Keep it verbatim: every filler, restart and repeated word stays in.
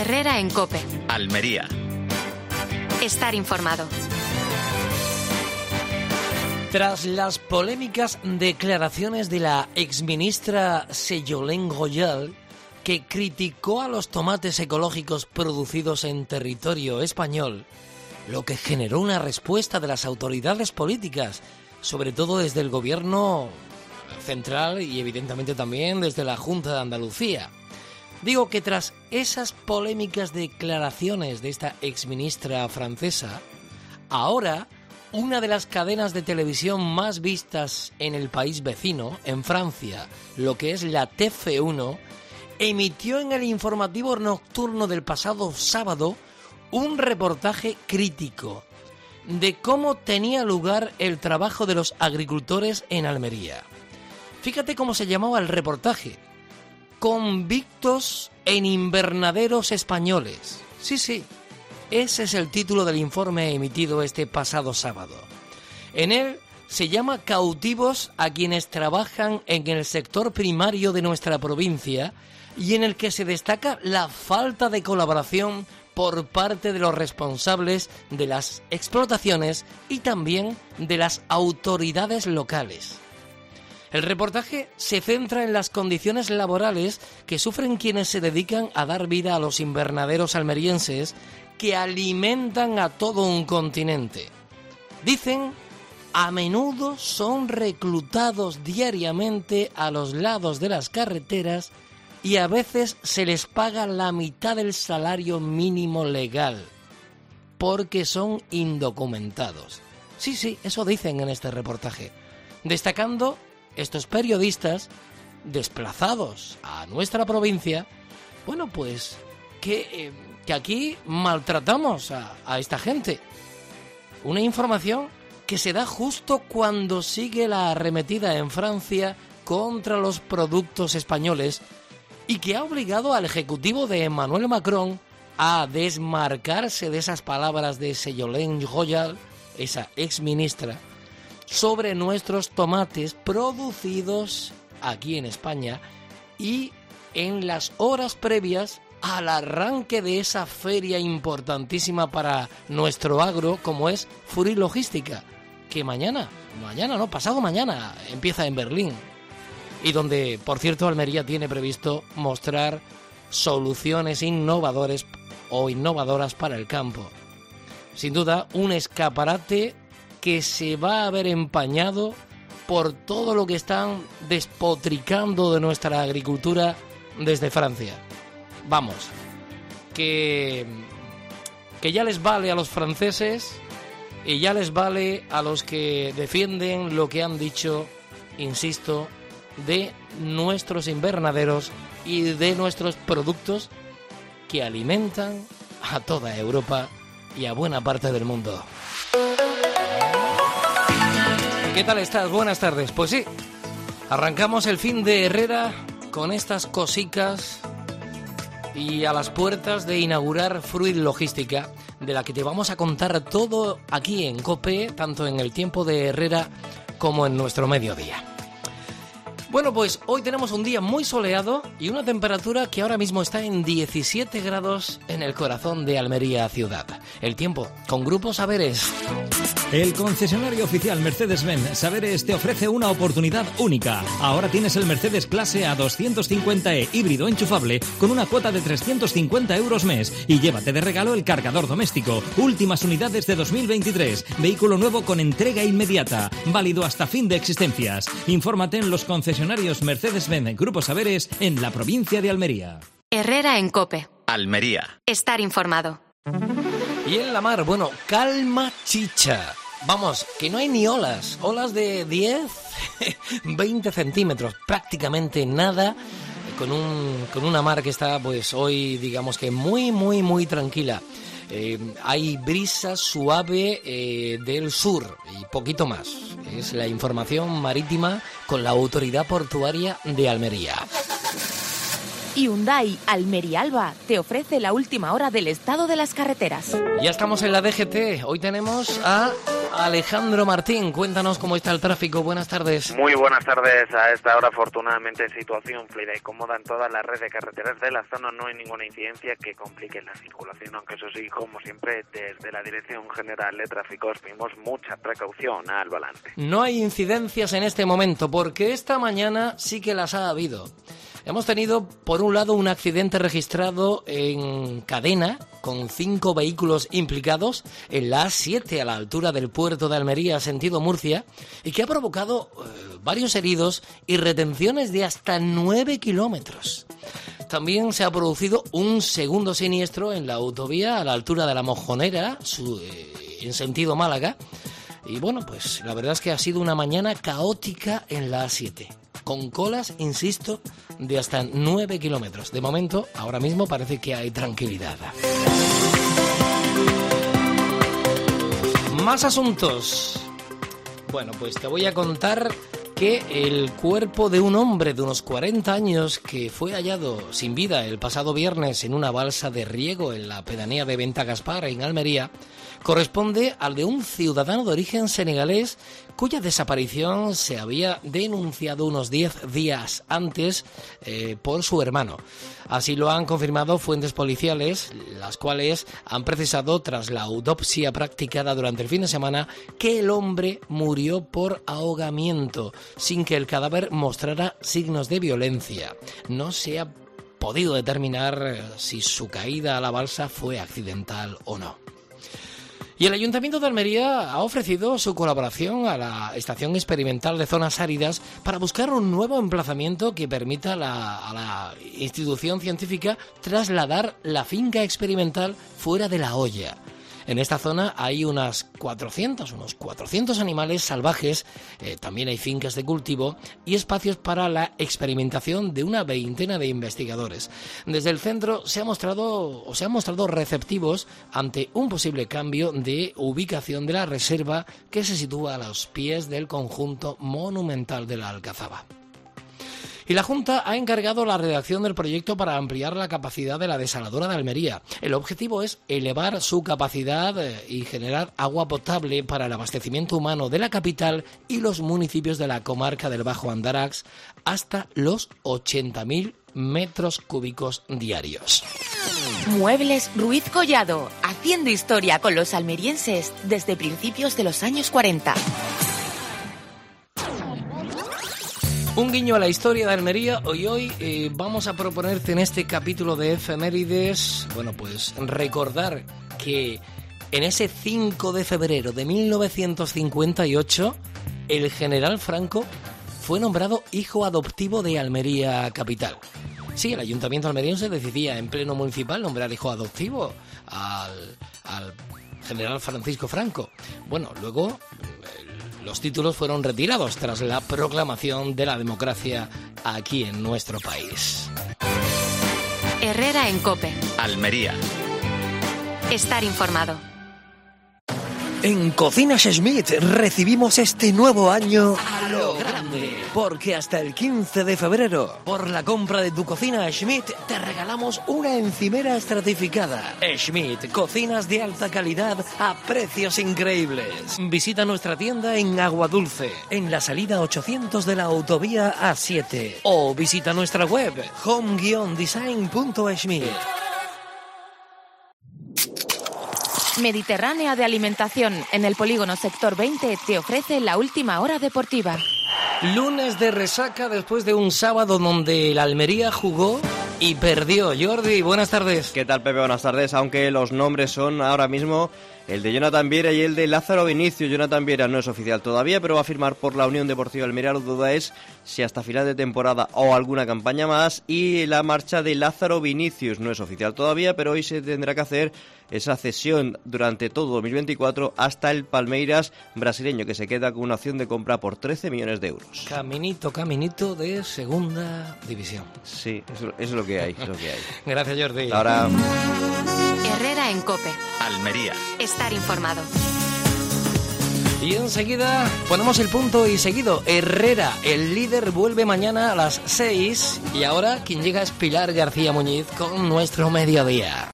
Herrera en COPE. Almería. Estar informado. Tras las polémicas declaraciones de la exministra Ségolène Royal, que criticó a los tomates ecológicos producidos en territorio español, lo que generó una respuesta de las autoridades políticas, sobre todo desde el gobierno central y evidentemente también desde la Junta de Andalucía. Digo que tras esas polémicas declaraciones de esta exministra francesa, ahora una de las cadenas de televisión más vistas en el país vecino, en Francia, lo que es la T F uno, emitió en el informativo nocturno del pasado sábado un reportaje crítico de cómo tenía lugar el trabajo de los agricultores en Almería. Fíjate cómo se llamaba el reportaje: Convictos en invernaderos españoles. Sí, sí. Ese es el título del informe emitido este pasado sábado. En él se llama Cautivos a quienes trabajan en el sector primario de nuestra provincia, y en el que se destaca la falta de colaboración por parte de los responsables de las explotaciones y también de las autoridades locales. El reportaje se centra en las condiciones laborales que sufren quienes se dedican a dar vida a los invernaderos almerienses que alimentan a todo un continente. Dicen, a menudo son reclutados diariamente a los lados de las carreteras y a veces se les paga la mitad del salario mínimo legal porque son indocumentados. Sí, sí, eso dicen en este reportaje, destacando estos periodistas desplazados a nuestra provincia, bueno, pues que, eh, que aquí maltratamos a, a esta gente. Una información que se da justo cuando sigue la arremetida en Francia contra los productos españoles y que ha obligado al ejecutivo de Emmanuel Macron a desmarcarse de esas palabras de Ségolène Royal, esa exministra, sobre nuestros tomates producidos aquí en España y en las horas previas al arranque de esa feria importantísima para nuestro agro como es Fruit Logística, que mañana, mañana no, pasado mañana empieza en Berlín, y donde, por cierto, Almería tiene previsto mostrar soluciones innovadores o innovadoras para el campo. Sin duda, un escaparate que se va a ver empañado por todo lo que están despotricando de nuestra agricultura desde Francia. Vamos, que, que ya les vale a los franceses y ya les vale a los que defienden lo que han dicho, insisto, de nuestros invernaderos y de nuestros productos que alimentan a toda Europa y a buena parte del mundo. ¿Qué tal estás? Buenas tardes. Pues sí, arrancamos el fin de Herrera con estas cositas y a las puertas de inaugurar Fruit Logística, de la que te vamos a contar todo aquí en COPE, tanto en el tiempo de Herrera como en nuestro mediodía. Bueno, pues hoy tenemos un día muy soleado y una temperatura que ahora mismo está en diecisiete grados en el corazón de Almería ciudad. El tiempo con Grupo Saberes. El concesionario oficial Mercedes-Benz Saberes te ofrece una oportunidad única. Ahora tienes el Mercedes Clase A doscientos cincuenta e híbrido enchufable con una cuota de trescientos cincuenta euros mes y llévate de regalo el cargador doméstico. Últimas unidades de dos mil veintitrés. Vehículo nuevo con entrega inmediata. Válido hasta fin de existencias. Infórmate en los concesionarios Mercedes-Benz Grupo Saberes en la provincia de Almería. Herrera en COPE. Almería. Estar informado. Y en la mar, bueno, calma chicha. Vamos, que no hay ni olas. Olas de diez, veinte centímetros, prácticamente nada. Con, un, con una mar que está, pues hoy, digamos que muy, muy, muy tranquila. Eh, hay brisa suave eh, del sur y poquito más. Es la información marítima con la Autoridad Portuaria de Almería. Hyundai Almería Alba te ofrece la última hora del estado de las carreteras. Ya estamos en la D G T. Hoy tenemos a Alejandro Martín, cuéntanos cómo está el tráfico. Buenas tardes. Muy buenas tardes. A esta hora, afortunadamente, situación fluida y cómoda en toda la red de carreteras de la zona. No hay ninguna incidencia que complique la circulación, aunque eso sí, como siempre, desde la Dirección General de Tráfico os pedimos mucha precaución al volante. No hay incidencias en este momento, porque esta mañana sí que las ha habido. Hemos tenido, por un lado, un accidente registrado en cadena con cinco vehículos implicados en la A siete a la altura del puerto de Almería, sentido Murcia, y que ha provocado eh, varios heridos y retenciones de hasta nueve kilómetros. También se ha producido un segundo siniestro en la autovía a la altura de La Mojonera, su, eh, en sentido Málaga. Y bueno, pues la verdad es que ha sido una mañana caótica en la A siete. Con colas, insisto, de hasta nueve kilómetros. De momento, ahora mismo parece que hay tranquilidad. Más asuntos. Bueno, pues te voy a contar que el cuerpo de un hombre de unos cuarenta años que fue hallado sin vida el pasado viernes en una balsa de riego en la pedanía de Venta Gaspar, en Almería, corresponde al de un ciudadano de origen senegalés cuya desaparición se había denunciado unos diez días antes eh, por su hermano. Así lo han confirmado fuentes policiales, las cuales han precisado, tras la autopsia practicada durante el fin de semana, que el hombre murió por ahogamiento, sin que el cadáver mostrara signos de violencia. No se ha podido determinar si su caída a la balsa fue accidental o no. Y el Ayuntamiento de Almería ha ofrecido su colaboración a la Estación Experimental de Zonas Áridas para buscar un nuevo emplazamiento que permita la, a la institución científica trasladar la finca experimental fuera de La Hoya. En esta zona hay unas cuatrocientos, unos cuatrocientos animales salvajes, eh, también hay fincas de cultivo y espacios para la experimentación de una veintena de investigadores. Desde el centro se ha mostrado o se han mostrado receptivos ante un posible cambio de ubicación de la reserva que se sitúa a los pies del conjunto monumental de la Alcazaba. Y la Junta ha encargado la redacción del proyecto para ampliar la capacidad de la desaladora de Almería. El objetivo es elevar su capacidad y generar agua potable para el abastecimiento humano de la capital y los municipios de la comarca del Bajo Andarax hasta los ochenta mil metros cúbicos diarios. Muebles Ruiz Collado, haciendo historia con los almerienses desde principios de los años cuarenta. Un guiño a la historia de Almería. Hoy hoy eh, vamos a proponerte en este capítulo de Efemérides, bueno, pues recordar que en ese cinco de febrero de mil novecientos cincuenta y ocho el general Franco fue nombrado hijo adoptivo de Almería capital. Sí, el ayuntamiento almeriense decidía en pleno municipal nombrar hijo adoptivo al, al general Francisco Franco. Bueno, luego los títulos fueron retirados tras la proclamación de la democracia aquí en nuestro país. Herrera en COPE. Almería. Estar informado. En Cocinas Schmidt recibimos este nuevo año a lo grande, porque hasta el quince de febrero, por la compra de tu cocina Schmidt, te regalamos una encimera estratificada. Schmidt, cocinas de alta calidad a precios increíbles. Visita nuestra tienda en Aguadulce, en la salida ochocientos de la autovía A siete, o visita nuestra web home guion design punto schmidt. Mediterránea de Alimentación, en el polígono sector veinte, te ofrece la última hora deportiva. Lunes de resaca después de un sábado donde el Almería jugó y perdió. Jordi, buenas tardes. ¿Qué tal, Pepe? Buenas tardes. Aunque los nombres son ahora mismo el de Jonathan Viera y el de Lázaro Vinicius. Jonathan Viera no es oficial todavía, pero va a firmar por la Unión Deportiva Almería. La duda es si hasta final de temporada o alguna campaña más. Y la marcha de Lázaro Vinicius no es oficial todavía, pero hoy se tendrá que hacer esa cesión durante todo dos mil veinticuatro hasta el Palmeiras brasileño, que se queda con una opción de compra por trece millones de euros. Caminito, caminito de segunda división. Sí, eso, eso es lo que hay, es lo que hay. Gracias, Jordi. Ahora... Herrera en COPE. Almería. Estar informado. Y enseguida ponemos el punto y seguido. Herrera, el líder, vuelve mañana a las seis. Y ahora quien llega es Pilar García Muñiz con nuestro mediodía.